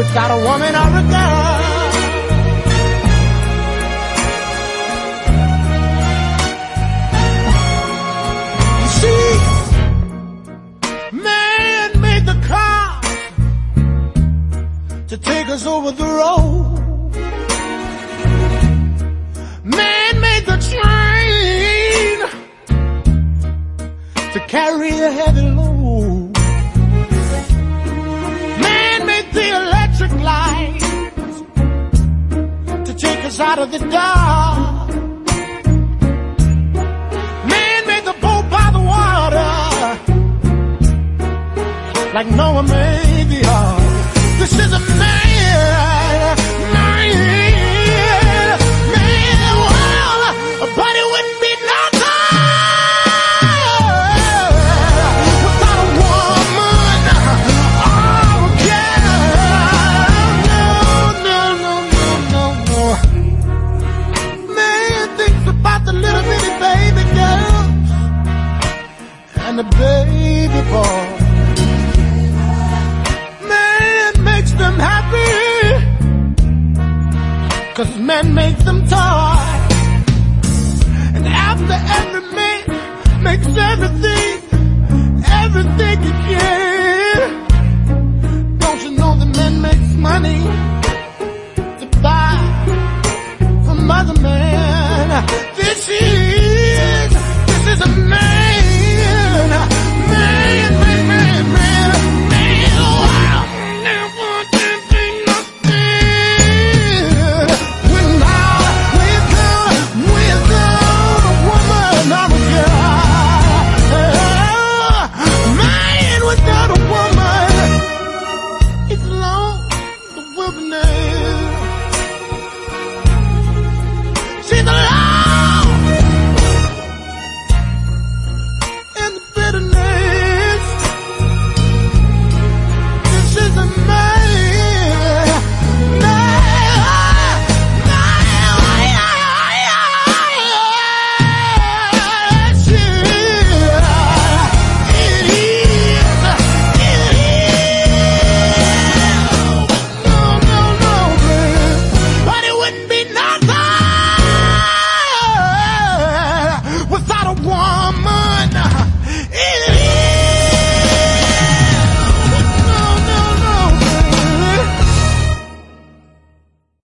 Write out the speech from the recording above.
without a woman or a girl. You see, man made the car to take us over the road. Man made the train to carry a heavy load. Man made the electric light to take us out of the dark. Man made the boat by the water like Noah made the ark. This is a man. But it wouldn't be no time without a woman or a girl. No. Man thinks about the little bitty baby girls and the baby boy. Man makes them happy 'cause man makes them toys. After every man makes everything he can. Don't you know the man makes money to buy from other men? This is a man. Wow. Never did be nothing without a woman or a girl. Man without a woman is alone in the wilderness. She's alone in the bitterness. This is a man. Without a woman